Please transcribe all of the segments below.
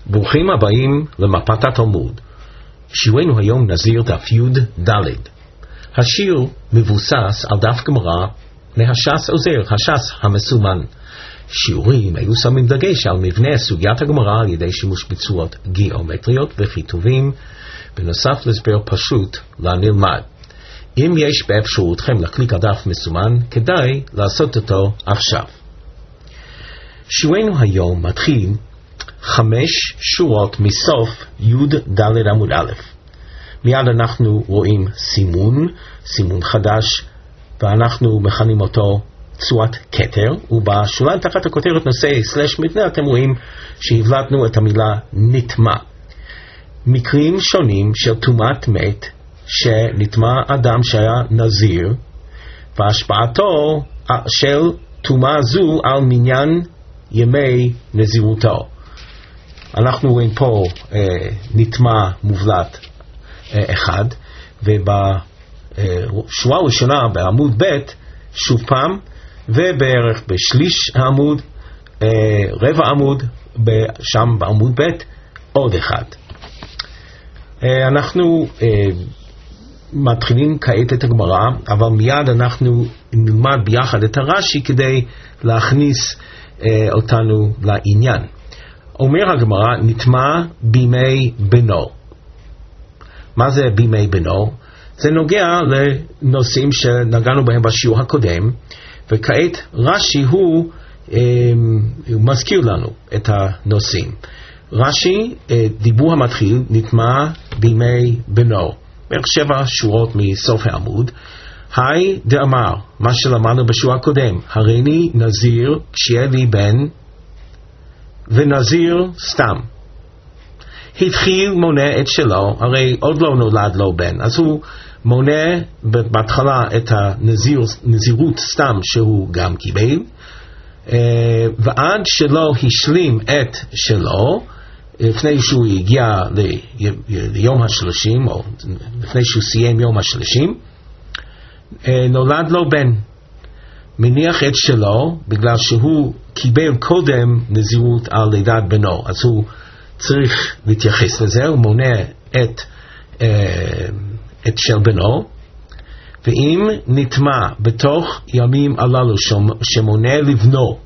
ברוכים הבאים למפת התלמוד. שיעורנו היום נזיר דף י' ד'. השיר מבוסס על דף גמרא מהש"ס עוזר, הש"ס המסומן. שיעורים היו שמים דגש על מבנה סוגיית הגמרא על ידי שימוש בצורות גיאומטריות וכיתובים, בנוסף להסבר פשוט לנלמד. אם יש באפשרותכם להקליק על דף מסומן, כדאי לעשות אותו עכשיו. שיעורנו היום מתחיל 5 שורות מסוף י' ד' עמוד א'. מיד אנחנו רואים סימון חדש, ואנחנו מכנים אותו צורת כתר, ובשוליים תחת הכותרת נושא / מתנה אתם רואים שהבלטנו את המילה נטמע. מקרים שונים של טומאת מת שנטמע אדם שהיה נזיר, והשפעתו של טומאה זו על מניין ימי נזירותו. אנחנו רואים פה נטמע מובלט אחד, ובשורה הראשונה בעמוד ב' שוב פעם, ובערך בשליש העמוד, רבע עמוד, שם בעמוד ב' עוד אחד. אנחנו מתחילים כעת את הגמרא, אבל מיד אנחנו נלמד ביחד את הרש"י כדי להכניס אותנו לעניין. אומר הגמרא, נטמע בימי בנו. מה זה בימי בנו? זה נוגע לנושאים שנגענו בהם בשיעור הקודם, וכעת רש"י הוא מזכיר לנו את הנושאים. רש"י, דיבור המתחיל, נטמע בימי בנו. בערך 7 שורות מסוף העמוד. היי דאמר, מה שלמדנו בשיעור הקודם, הריני נזיר כשיהיה לי בן, ונזיר סתם. התחיל מונה את שלו, הרי עוד לא נולד לו בן, אז הוא מונה בהתחלה את הנזירות סתם שהוא גם קיבל, ועד שלא השלים את שלו, לפני שהוא הגיע ליום ה-30, או לפני שהוא סיים יום ה-30, נולד לו בן. מניח את שלו, בגלל שהוא קיבל קודם נזירות על לידת בנו, אז הוא צריך להתייחס לזה, הוא מונה את של בנו, ואם נטמע בתוך ימים הללו שמונה לבנו,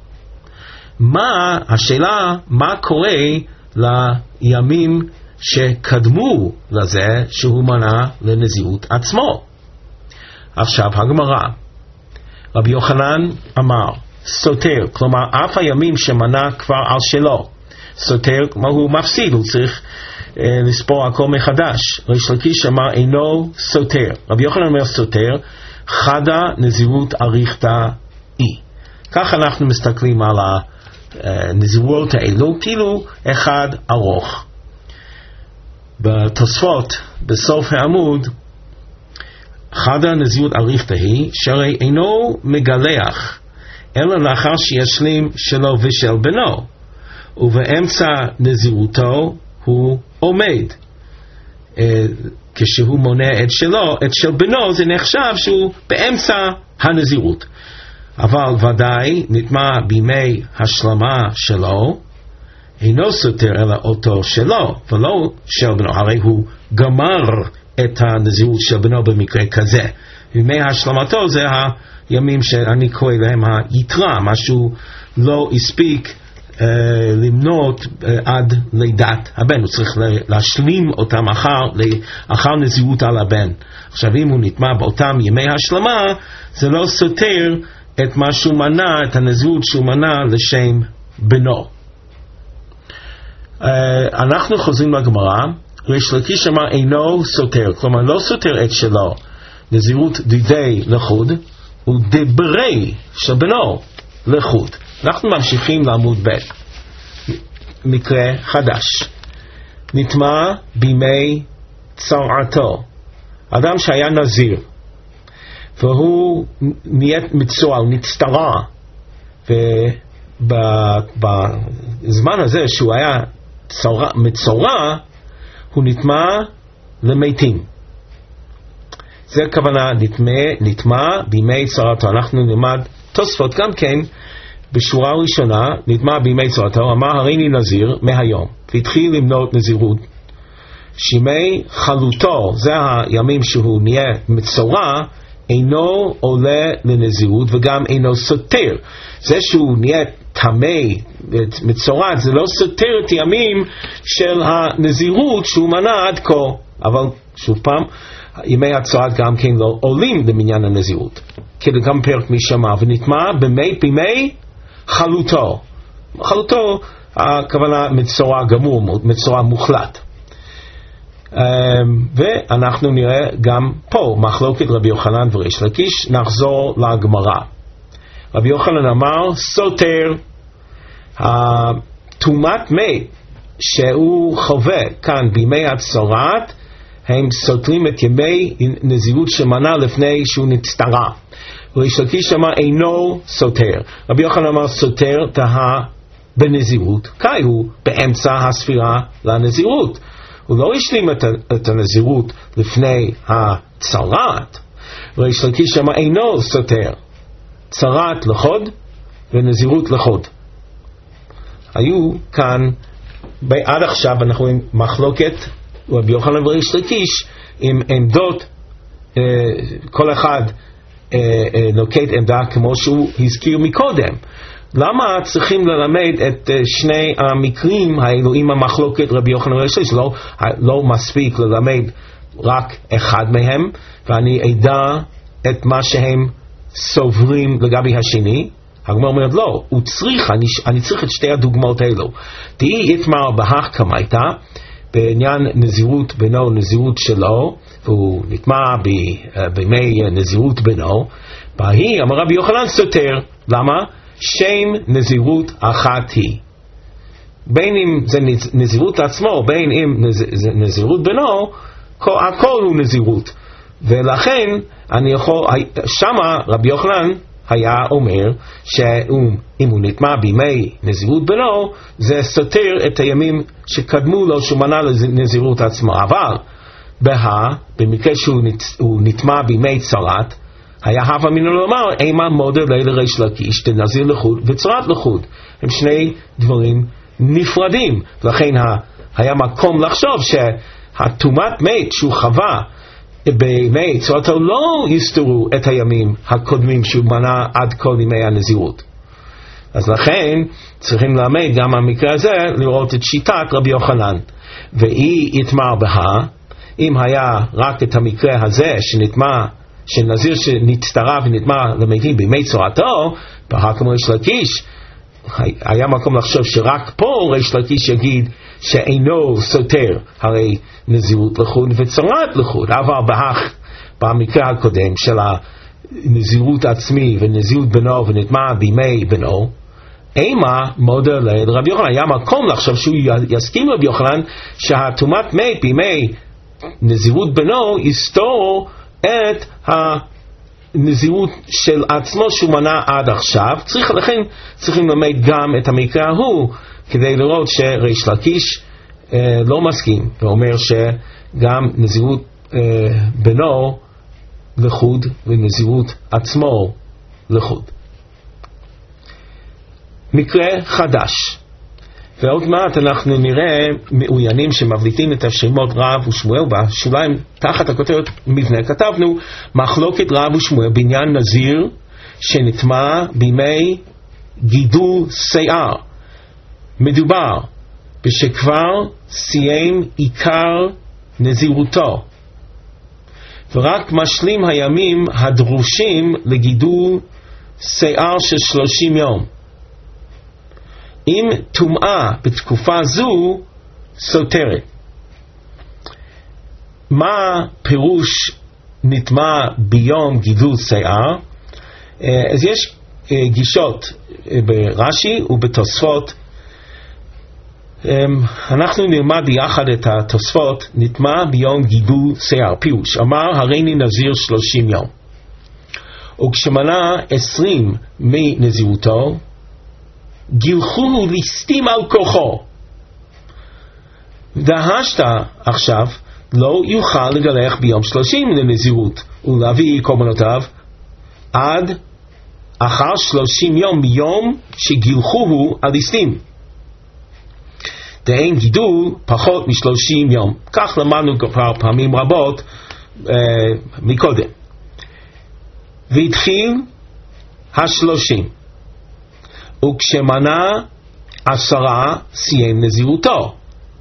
השאלה מה קורה לימים שקדמו לזה שהוא מנה לנזירות עצמו. עכשיו הגמרא, רבי יוחנן אמר סותר, כלומר אף הימים שמנה כבר על שלו, סותר, כלומר הוא מפסיד, הוא צריך לספור הכל מחדש. ריש לקיש אמר אינו סותר. רבי יוחנן אומר סותר, חדה נזירות אריכתא היא. כך אנחנו מסתכלים על הנזירות האלו, כאילו אחד ארוך. בתוספות בסוף העמוד, חדה נזירות אריכתא היא, שהרי אינו מגלח, אלא לאחר שישלים שלו ושל בנו, ובאמצע נזירותו הוא עומד. כשהוא מונה את שלו, את של בנו, זה נחשב שהוא באמצע הנזירות. אבל ודאי נטמע בימי השלמה שלו, אינו סותר אלא אותו שלו, ולא של בנו. הרי הוא גמר את הנזירות של בנו במקרה כזה. בימי השלמתו זה הימים שאני קורא להם היתרה, משהו לא הספיק למנות עד לידת הבן, הוא צריך להשלים אותם אחר נזירות על הבן. עכשיו אם הוא נטמע באותם ימי השלמה, זה לא סותר את מה שהוא מנה, את הנזירות שהוא מנה לשם בנו. אנחנו חוזרים לגמרא, ריש לקיש אמר אינו סותר, כלומר לא סותר את שלו, נזירות דידי לחוד, ודברי של בנו לחוד. אנחנו ממשיכים לעמוד ב'. מקרה חדש. נטמע בימי צרעתו. אדם שהיה נזיר, והוא נהיה מצורע, הוא נצטרע, ובזמן הזה שהוא היה מצורע, הוא נטמע למתים. זה הכוונה נטמע בימי צרעתו. אנחנו נלמד תוספות גם כן בשורה ראשונה, נטמע בימי צורתו, אמר הריני נזיר מהיום, והתחיל למנות נזירות. שימי חלוטו, זה הימים שהוא נהיה מצורע, אינו עולה לנזירות וגם אינו סותר. זה שהוא נהיה תמי מצורע, זה לא סותר את ימים של הנזירות שהוא מנה עד כה. אבל שוב פעם, ימי הצורת גם כן לא עולים למניין הנזירות. כדי גם פרק משמע, ונטמע בימי חלוטו. חלוטו, הכוונה מצורע גמור, מצורע מוחלט. ואנחנו נראה גם פה מחלוקת רבי יוחנן וריש לקיש. נחזור לגמרא. רבי יוחנן אמר סותר, תומת מת שהוא חווה כאן בימי הצורת, הם סותרים את ימי נזירות שמנה לפני שהוא נצטרע. וריש לקיש אמר אינו סותר. רבי יוחנן אמר סותר תהה בנזירות, כי הוא באמצע הספירה לנזירות. הוא לא השלים את הנזירות לפני הצרת. וריש לקיש אמר אינו סותר, צרת לחוד ונזירות לחוד. היו כאן עד עכשיו אנחנו עם מחלוקת רבי יוחנן וריש לקיש עם עמדות, כל אחד נוקט עמדה כמו שהוא הזכיר מקודם. למה צריכים ללמד את שני המקרים האלו עם המחלוקת רבי יוחנן וריש לקיש? לא מספיק ללמד רק אחד מהם ואני אדע את מה שהם סוברים לגבי השני? הגמרא אומרת לא, אני צריך את שתי הדוגמאות האלו. תהי יתמר בהך כמייתא, בעניין נזירות בינו נזירות שלו, והוא נטמע בימי נזירות בינו, בהיא אמר רבי יוחנן סותר. למה? שם נזירות אחת היא. בין אם זה נזירות עצמו, בין אם נזירות בינו, הכל הוא נזירות. ולכן אני יכול, שמה רבי יוחנן היה אומר שאם הוא נטמע בימי נזירות בינו, זה סותר את הימים שקדמו לו שהוא מנה לנזירות עצמו. אבל במקרה שהוא נטמע בימי צרת, היה הווה מינו לומר אימה מודר ליל ריש לקיש דנזיר לחוד וצרת לחוד. הם שני דברים נפרדים. לכן היה מקום לחשוב שהתומת מת שהוא חווה בימי צורתו לא יסתרו את הימים הקודמים שהוא מנה עד כל ימי הנזירות. אז לכן צריכים ללמד גם המקרה הזה לראות את שיטת רבי יוחנן. ואי יתמר בה, אם היה רק את המקרה הזה שנזיר שנצטרה ונטמע למתים בימי צורתו, בה כמו ריש לקיש, היה מקום לחשוב שרק פה ריש לקיש יגיד שאינו סותר, הרי נזירות לחוד וצרת לחוד. אבל במקרה הקודם של הנזירות עצמי ונזירות בנו ונטמע בימי בנו, אימה מודר ליל רבי יוחנן. היה מקום לחשוב שהוא יסכים רבי יוחנן שהתומת מת בימי נזירות בנו יסתור את הנזירות של עצמו שהוא מנה עד עכשיו. לכן צריכים ללמד גם את המקרה ההוא כדי לראות שריש לקיש לא מסכים ואומר שגם נזירות בנו לחוד ונזירות עצמו לחוד. מקרה חדש, ועוד מעט אנחנו נראה מעוינים שמבליטים את השמות רב ושמואל. בשוליים תחת הכותרת מבנה כתבנו מחלוקת רב ושמואל בעניין נזיר שנטמע בימי גידול שיער. מדובר בשכבר סיים עיקר נזירותו ורק משלים הימים הדרושים לגידול שיער של 30 יום. אם טומאה בתקופה זו סותרת. מה פירוש נטמע ביום גידול שיער? אז יש גישות ברש"י ובתוספות. אנחנו נלמד ביחד את התוספות. נטמע ביום גידול שיער, פירוש אמר הריני נזיר 30 יום, וכשמנה 20 מנזירותו גילחו ליסטים על כוחו, דהשת עכשיו לא יוכל לגלח ביום 30 לנזירות ולהביא קורבנותיו עד אחר 30 יום מיום שגילחוהו הליסטים. דאין גידול פחות מ30 יום. כך למדנו כבר פעמים רבות מקודם. והתחיל 30, וכשמנה 10 סיים נזירותו.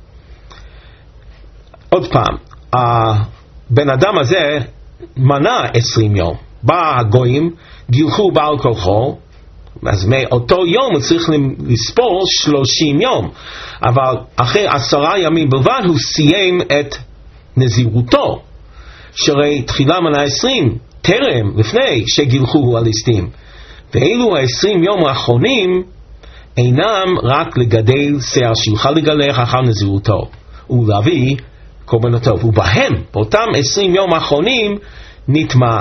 עוד פעם, הבן אדם הזה מנה 20 יום. בא הגויים, גילחו בעל כורחו, אז מאותו יום הוא צריך לספור 30 יום. אבל אחרי 10 ימים בלבד הוא סיים את נזירותו. שהרי תחילה מנה 20, טרם, לפני שגילחו הליסטים. ואילו 20 יום האחרונים אינם רק לגדל שיער שיוכל לגלח אחר נזירותו ולהביא קורבנותו, ובהם באותם 20 יום האחרונים נטמע.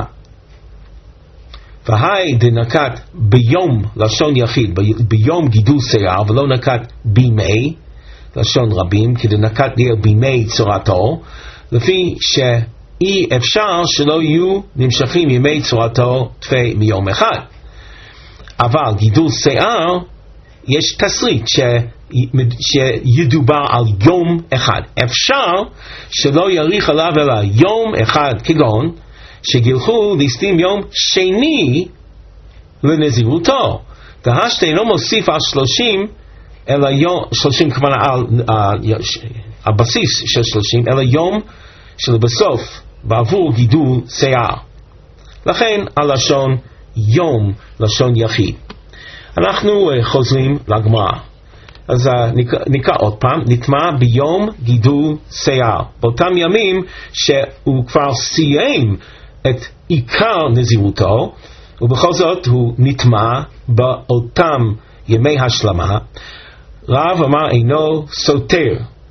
והי דנקט ביום לשון יחיד, ביום גידול שיער, ולא נקט בימי לשון רבים, כי דנקט בימי צורתו, לפי שאי אפשר שלא יהיו נמשכים ימי צורתו תפי מיום אחד. אבל גידול שיער יש תסריט שידובר על יום אחד. אפשר שלא יאריך עליו אלא יום אחד, כגון שגילחו ליסטים יום שני לנזירותו. דהשתי לא מוסיף על 30 אלא יום, 30 כמובן על הבסיס של 30, אלא יום שלבסוף בעבור גידול שיער. לכן הלשון יום לשון יחיד. אנחנו חוזרים לגמרא. אז נקרא עוד פעם, נטמע ביום גידול שיער. באותם ימים שהוא כבר סיים את עיקר נזירותו, ובכל זאת הוא נטמע באותם ימי השלמה. רב אמר אינו סותר.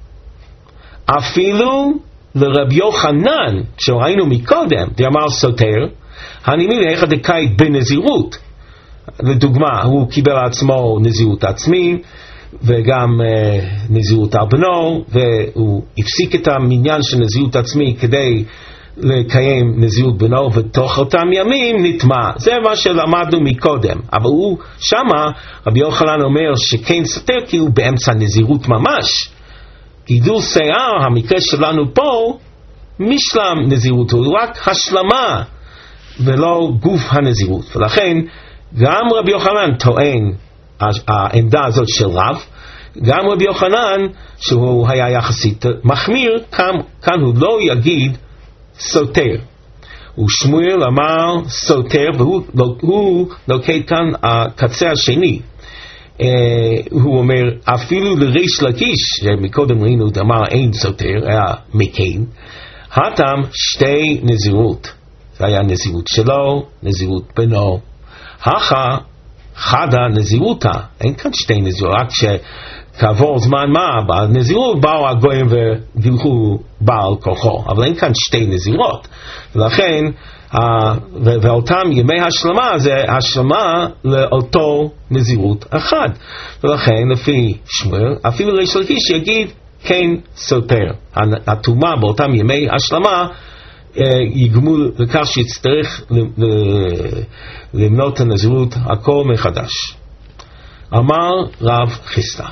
אפילו לרבי יוחנן, שראינו מקודם, דאמר סותר, הנימי לאחד דקאית בנזירות. לדוגמה, הוא קיבל לעצמו נזירות עצמי, וגם נזירות על בנו, והוא הפסיק את המניין של נזירות עצמי כדי לקיים נזירות בנו, ותוך אותם ימים נטמע. זה מה שלמדנו מקודם. אבל הוא שמה, רבי יוחנן אומר שכן סותר, כי הוא באמצע נזירות ממש. גידול שיער, המקרה שלנו פה, משלם נזירות, הוא רק השלמה, ולא גוף הנזירות. ולכן גם רבי יוחנן טוען העמדה הזאת של רב, גם רבי יוחנן שהוא היה יחסית מחמיר, כאן הוא לא יגיד סותר. ושמואל אמר סותר, והוא נוקט כאן הקצה השני. הוא אומר אפילו לריש לקיש, שמקודם ראינו אמר אין סותר, היה מקן, הטעם שתי נזירות. זה היה נזירות שלו, נזירות בנו. הכה חדה נזירותה, אין כאן שתי נזירות, רק שכעבור זמן מה, בנזירות באו הגויים וגילחו בעל כוחו, אבל אין כאן שתי נזירות. ולכן, ואותם ימי השלמה זה השלמה לאותו נזירות אחד. ולכן, לפי שמואל, אפילו ריש לקיש יגיד כן סותר. הטומאה באותם ימי השלמה יגמול לכך שיצטרך למנות הנזירות הכל מחדש. אמר רב חיסדא,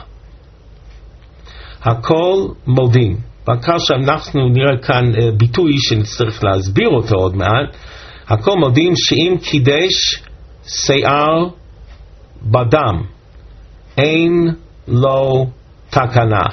הכל מודים. בעיקר שאנחנו נראה כאן ביטוי שנצטרך להסביר אותו עוד מעט. הכל מודים שאם קידש שיער בדם אין לו תקנה.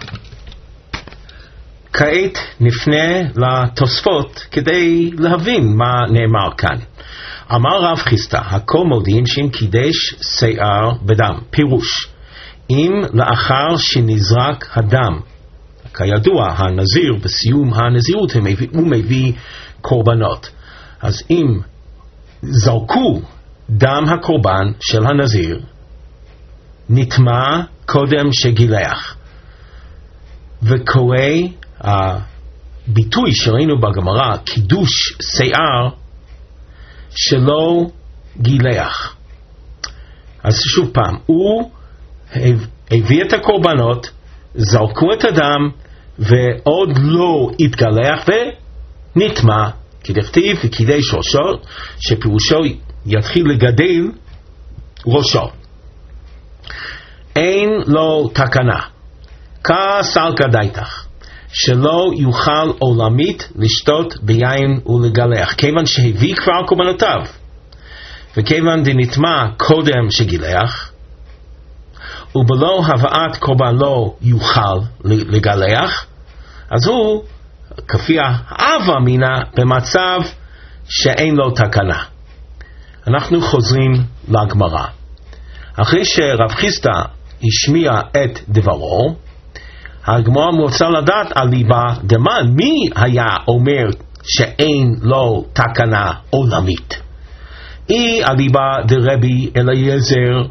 כעת נפנה לתוספות כדי להבין מה נאמר כאן. אמר רב חיסדא, הכל מודים שאם קידש שיער בדם. פירוש, אם לאחר שנזרק הדם, כידוע הנזיר בסיום הנזירות הוא מביא קורבנות. אז אם זרקו דם הקורבן של הנזיר, נטמע קודם שגילח. וקורא הביטוי שראינו בגמרא, קידוש שיער שלא גילח. אז שוב פעם, הוא הביא את הקורבנות, זרקו את הדם, ועוד לא התגלח ונטמע, כדכתיב וקידש ראשו, שפירושו יתחיל לגדל ראשו. אין לו תקנה, כסלקא דייתך, שלא יוכל עולמית לשתות ביין ולגלח, כיוון שהביא כבר קורבנותיו, וכיוון דנטמא קודם שגילח, ובלא הבאת קורבן לא יוכל לגלח, אז הוא כפי האב אמינא במצב שאין לו תקנה. אנחנו חוזרים לגמרא. אחרי שרב חיסדא השמיע את דברו, הגמרא רוצה לדעת אליבא דמן, מי היה אומר שאין לו תקנה עולמית? אליבא דרבי אליעזר.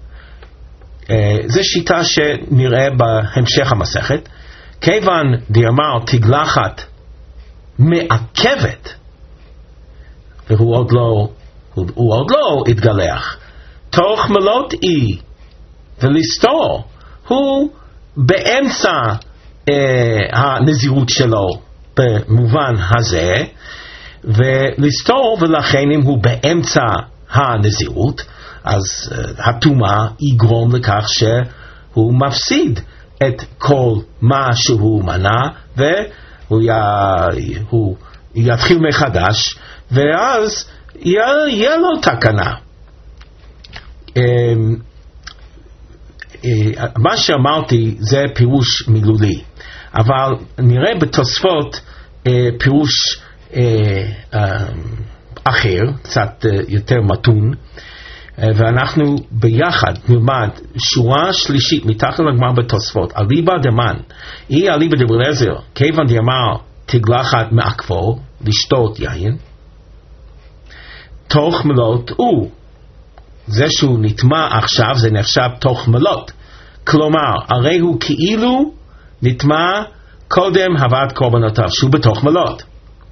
זו שיטה שנראה בהמשך המסכת. כיוון דאמר תגלחת מעכבת, והוא עוד לא התגלח, תוך מלות ולסתור, הוא באמצע הנזירות שלו במובן הזה, ולסתור, ולכן אם הוא באמצע הנזירות, אז הטומאה יגרום לכך שהוא מפסיד את כל מה שהוא מנע, והוא יתחיל מחדש, ואז יהיה לו תקנה. מה שאמרתי זה פירוש מילולי, אבל נראה בתוספות פירוש אחר, קצת יותר מתון, ואנחנו ביחד נלמד שורה שלישית מתחת לגמרא בתוספות. אליבא דמן, אליבא דרבי אליעזר, כיוון דאמר תגלחת מעכבו, לשתות יין, תוך מלות זה שהוא נטמע עכשיו זה נחשב תוך מלות, כלומר הרי הוא כאילו נטמע קודם הבאת קורבנותיו, שהוא בתוך מלות.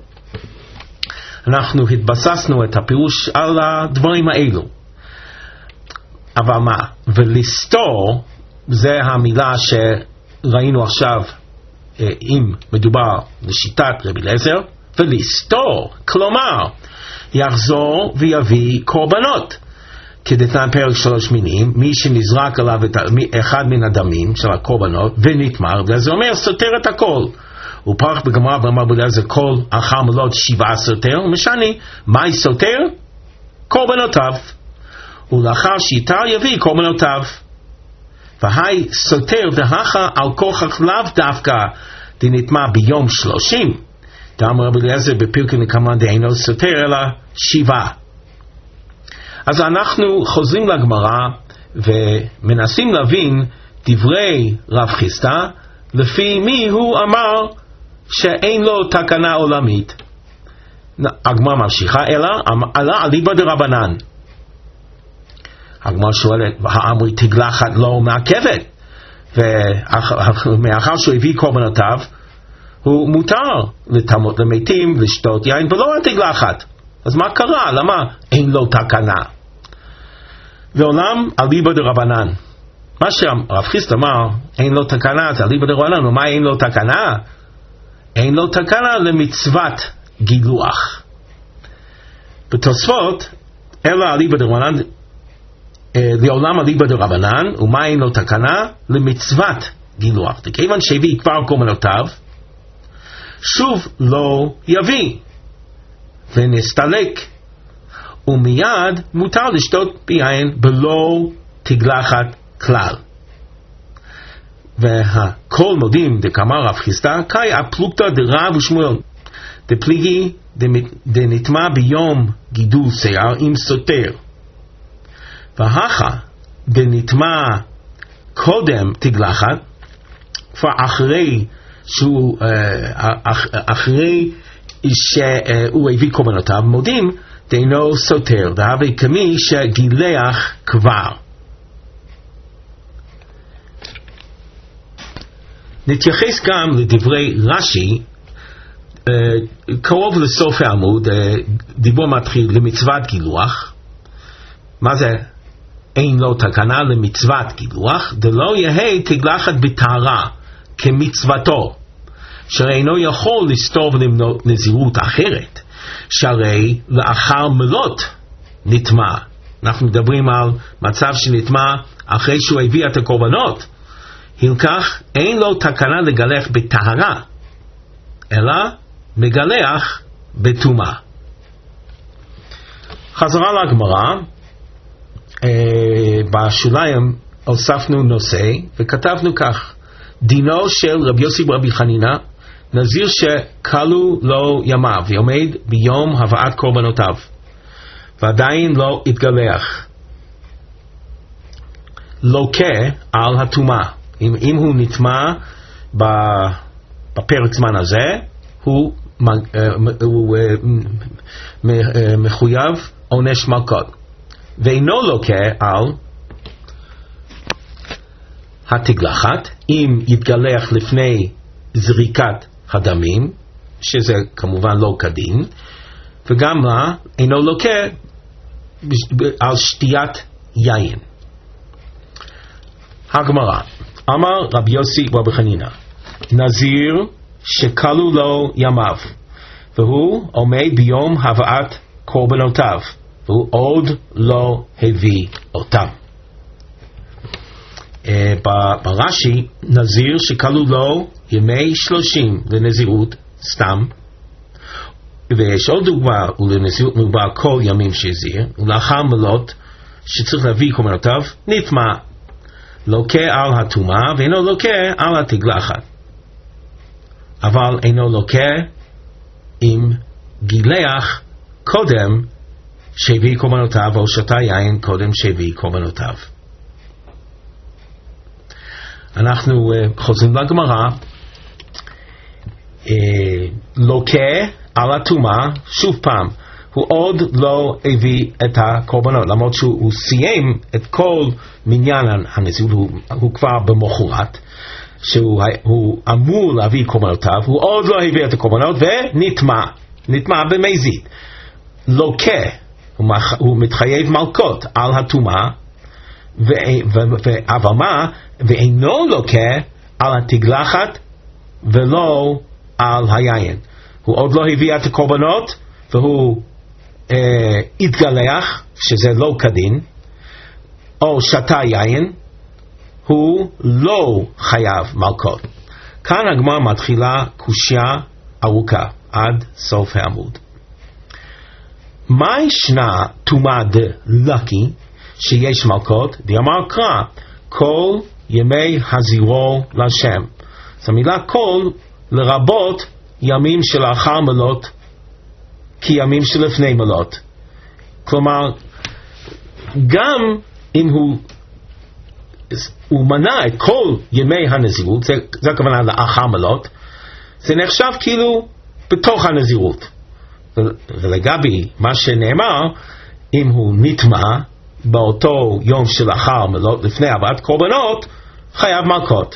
אנחנו התבססנו את הפירוש על הדברים האלו. אבל מה? ולסתור זה המילה שראינו עכשיו, אם מדובר לשיטת רבי אליעזר, ולסתור, כלומר יחזור ויביא קורבנות. כדתנן פרק 3 מינים, מי שנזרק עליו אחד מן הדמים של הקורבנות ונטמע, זה אומר סותר את הכל. הוא פרח בגמרא ואמר רבי אליעזר כל אחר מלות 7 סותר, ומשני, מהי סותר? קורבנותיו. ולאחר שיתר יביא קורבנותיו. והי סותר והכה על כוכך לאו דווקא דנטמע ביום 30. דאמר רבי אליעזר בפרקי נקמה דאינו סותר אלא 7. אז אנחנו חוזרים לגמרא ומנסים להבין דברי רב חיסדא לפי מי הוא אמר שאין לו תקנה עולמית. הגמרא ממשיכה אלא אליבא דרבנן. הגמרא שואלת, האמרי תגלחת לא מעכבת, ומאחר שהוא הביא קורבנותיו הוא מותר לטמא למתים לשתות יין ולא תגלחת. אז מה קרה? למה אין לו תקנה? ועולם אליבא דרבנן. מה שרב חיסדא אמר אין לו תקנה זה אליבא דרבנן. ומה אין לו תקנה? אין לו תקנה למצוות גילוח. בתוספות אלא אליבא דרבנן לעולם אליבא דרבנן, ומה אין לו תקנה? למצוות גילוח. כיוון שהביא כבר קורבנותיו שוב לא יביא ונסתלק, ומיד מותר לשתות ביין בלא תגלחת כלל. והכל מודים דקאמר רב חיסדא קאי אפלוגתא דרב ושמואל דפליגי דנטמע ביום גידול שיער עם סותר, והכה דנטמע קודם תגלחת, כבר אחרי שהוא הביא קורבנותיו, מודים דאינו סותר, דהווה כמי שגילח כבר. נתייחס גם לדברי רש"י קרוב לסוף העמוד. דיבור מתחיל למצוות גילוח. מה זה אין לו תקנה למצוות גילוח? דלא יהא תגלחת בטהרה כמצוותו, שאינו יכול לסתור ולמנות נזירות אחרת, שהרי לאחר מלות נטמע אנחנו מדברים על מצב שנטמע אחרי שהוא הביא את הקורבנות, הלקח אין לו תקנה לגלח בטהרה, אלא מגלח בטומאה. חזרה לגמרא, בשוליים הוספנו נושא וכתבנו כך: דינו של רבי יוסי ברבי חנינא, נזיר שקלו לו ימיו ועומד ביום הבאת קורבנותיו ועדיין לא התגלח, לוקה על הטומאה. אם הוא נטמע בפרק זמן הזה, הוא מחויב עונש מלקות, ואינו לוקה על התגלחת אם יתגלח לפני זריקת הדמים, שזה כמובן לא כדין, וגם אינו לוקה על שתיית יין. הגמרא, אמר רבי יוסי ברבי חנינא, נזיר שקלו לו ימיו והוא עומד ביום הבאת קורבנותיו והוא עוד לא הביא אותם. ברש"י, נזיר שקלו לו ימי 30 לנזירות סתם, ויש עוד דוגמה, ולנזירות מדובר כל ימים שהזיר, ולאחר מלות שצריך להביא קורבנותיו, נטמע, לוקה על הטומאה ואינו לוקה על התגלחת, אבל אינו לוקה אם גילח קודם שהביא קורבנותיו או שתה יין קודם שהביא קורבנותיו. אנחנו חוזרים לגמרא, לוקה על הטומאה, שוב פעם, הוא עוד לא הביא את הקורבנות, למרות שהוא סיים את כל מניין הנזירות, הוא כבר במחרת, שהוא אמור להביא קורבנותיו, הוא עוד לא הביא את הקורבנות ונטמע במזיד. לוקה, הוא מתחייב מלקות על הטומאה, אבל מה? ואינו לוקה על התגלחת ולא על היין. הוא עוד לא הביא את הקורבנות והוא התגלח, שזה לא כדין, או שתה יין, הוא לא חייב מלקות. כאן הגמרא מתחילה קושיה ארוכה עד סוף העמוד. מה ישנה טומאה דלקי שיש מלקות? דאמר קרא כל ימי הזירו להשם. אז המילה כל לרבות ימים שלאחר מלות כימים שלפני מלות. כלומר, גם אם הוא מנע את כל ימי הנזירות, זה הכוונה לאחר מלות, זה נחשב כאילו בתוך הנזירות. ולגבי מה שנאמר, אם הוא נטמע באותו יום שלאחר מלות לפני הבאת קורבנות, חייב מלקות.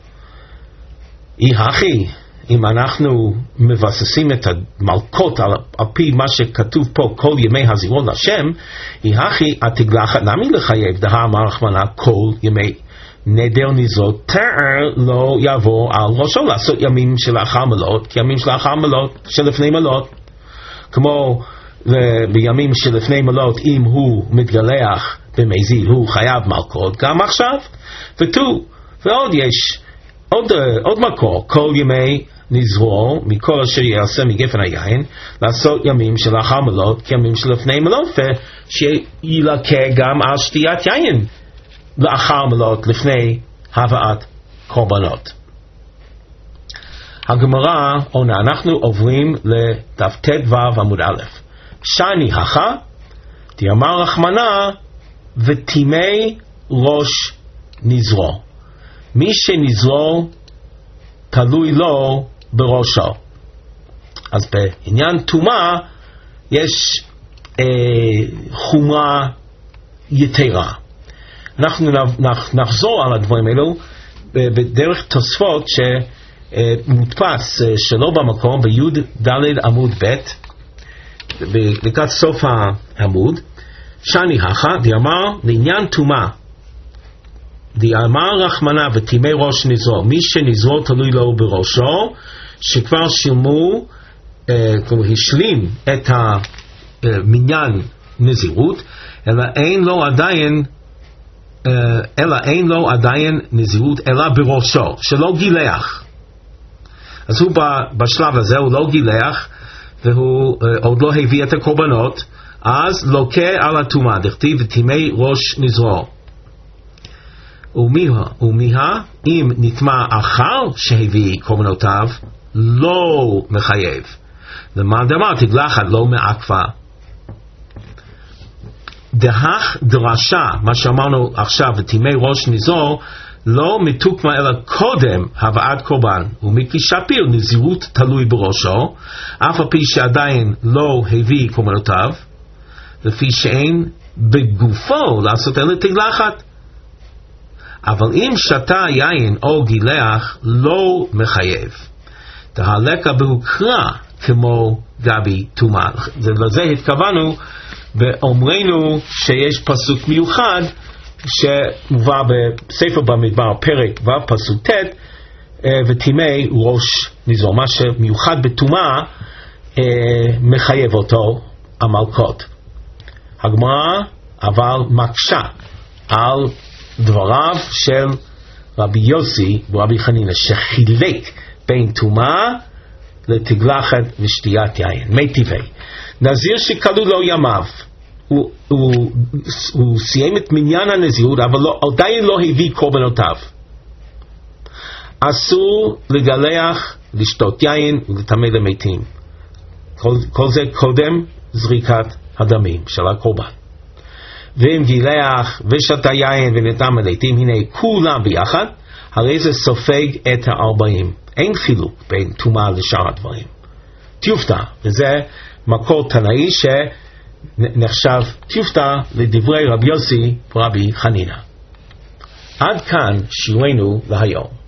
אחי, אם אנחנו מבססים את המלקות על פי מה שכתוב פה כל ימי הזירו להשם, אחי התגלחת נמי לחייב דאמר רחמנא כל ימי נדר נזרות תאר לא יבוא על ראשו לעשות ימים שלאחר מלות כימים שלאחר מלות שלפני מלות, כמו בימים שלפני מלות אם הוא מתגלח במזיד הוא חייב מלקות גם עכשיו. ועוד יש עוד מקור, כל ימי נזרו מכל אשר יעשה מגפן היין לעשות ימים שלאחר מלות כימים שלפני מלות, ושילקה גם על שתיית יין לאחר מלות לפני הבאת קורבנות. הגמרא עונה, אנחנו עוברים לדף ט"ו עמוד א'. שני הכה דאמר רחמנא וטימי ראש נזרו, מי שנזרו תלוי לו בראשו. אז בעניין טומאה יש חומרה יתרה. אנחנו נחזור על הדברים האלו בדרך תוספות שמודפס שלא במקום ביוד ד' עמוד ב' לקראת סוף העמוד. שני הכה דאמר לעניין טומאה דאמר רחמנא וטימי ראש נזרו, מי שנזרו תלוי לו בראשו, שכבר שילמו, כלומר השלים את המניין נזירות, אלא אין לו עדיין נזירות אלא בראשו, שלא גילח. אז הוא בשלב הזה הוא לא גילח, והוא עוד לא הביא את הקורבנות, אז לוקה על הטומאה, דכתיב וטימא ראש נזרו. ומיהה אם נטמא אחר שהביא קורבנותיו, לא מחייב. למען דאמר תגלחת לא מעכבה. דהך דרשה, מה שאמרנו עכשיו, וטימא ראש נזרו, לא מתוקמה אלא קודם הבאת קורבן, ומכי שפיר נזירות תלוי בראשו, אף על פי שעדיין לא הביא קורבנותיו, לפי שאין בגופו לעשות אלא תגלחת. אבל אם שתה יין או גילח, לא מחייב. תהלקה בהוקרא כמו גבי טומאה. לזה התכוונו ואומרנו שיש פסוק מיוחד שמובא בספר במדבר פרק ו' פסוק ט', וטימא ראש נזרו. מה שמיוחד בטומאה מחייב אותו המלכות. הגמרא אבל מקשה על דבריו של רבי יוסי ורבי חנינא, שחילק בין טומאה לתגלחת ושתיית יין. מי טבעי נזיר שכלו לו ימיו, הוא סיים את מניין הנזירות, אבל עדיין לא הביא קורבנותיו, אסור לגלח, לשתות יין ולטמא למתים. כל זה קודם זריקת הדמים של הקורבן. ואם גילח ושתה יין ונטמא למתים, הנה כולם ביחד, הרי זה סופג את 40. אין חילוק בין טומאה לשאר הדברים. תיופתא, וזה מקור תנאי שנחשב תיופתא לדברי רבי יוסי ורבי חנינא. עד כאן שיעורנו להיום.